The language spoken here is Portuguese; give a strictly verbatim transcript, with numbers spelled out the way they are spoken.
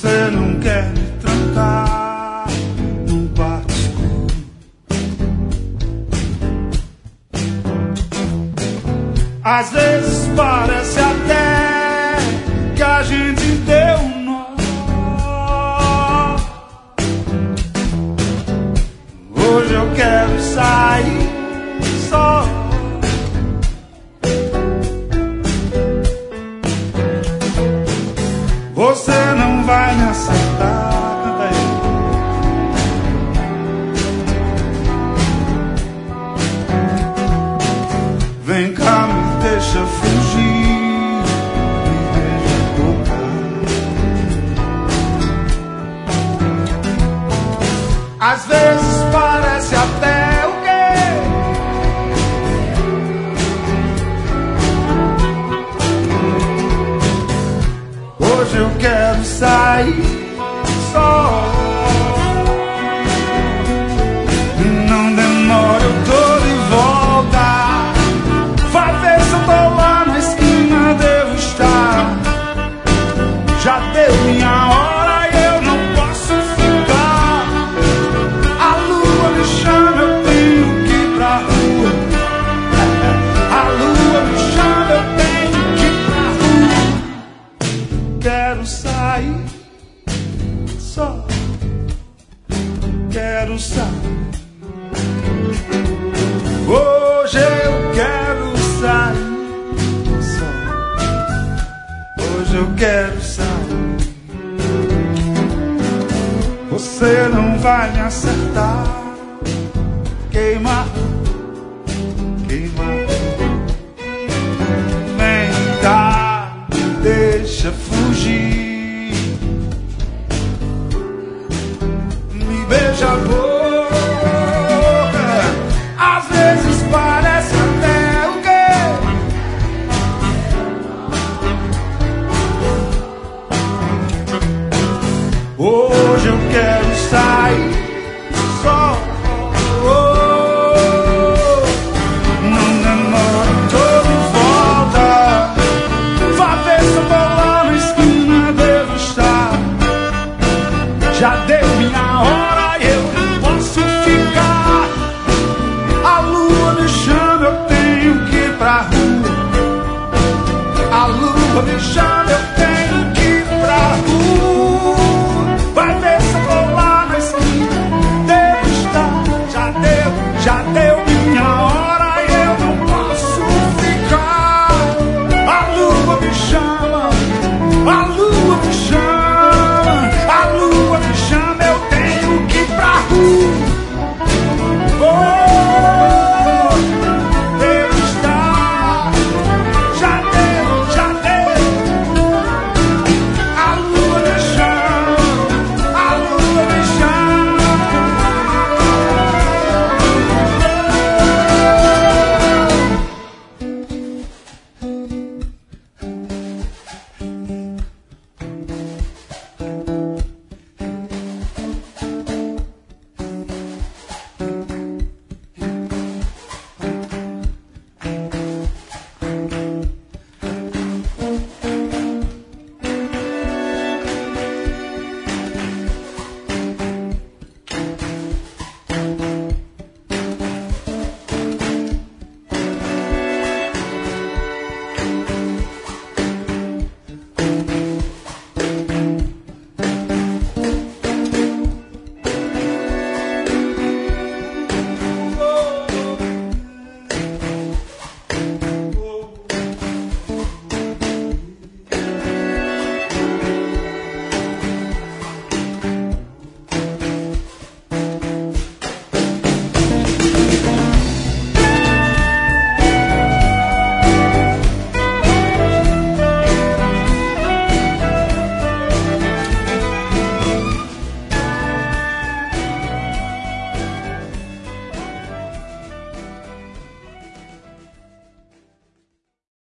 Você não quer me trancar num quarto escuro. Às vezes parece até que a gente deu um nó. Hoje eu quero sair só. Você não vai me acertar, canta aí. Vem cá, me deixa fugir, me deixa tocar. Às vezes parece até o quê? Hoje eu quero sair só. Não demora, eu tô de volta. Vai ver se eu tô lá na esquina, devo estar. Já deu minha hora e eu não posso ficar. A lua me chama, eu tenho que ir pra rua. A lua me chama, eu tenho que ir pra rua. Quero sair só. Quero sair. Hoje eu quero sair só. Hoje eu quero sair. Você não vai me acertar. Queima, queima. Vem cá, me deixa fugir. Me beija a boca. Às vezes parece até o quê? Hoje eu quero sair só. Não demora, tô de volta. Vá ver se eu tô lá na esquina, devo estar. Já deu minha hora e eu não posso ficar. A lua me chama, eu tenho que ir pra rua. A lua me chama, eu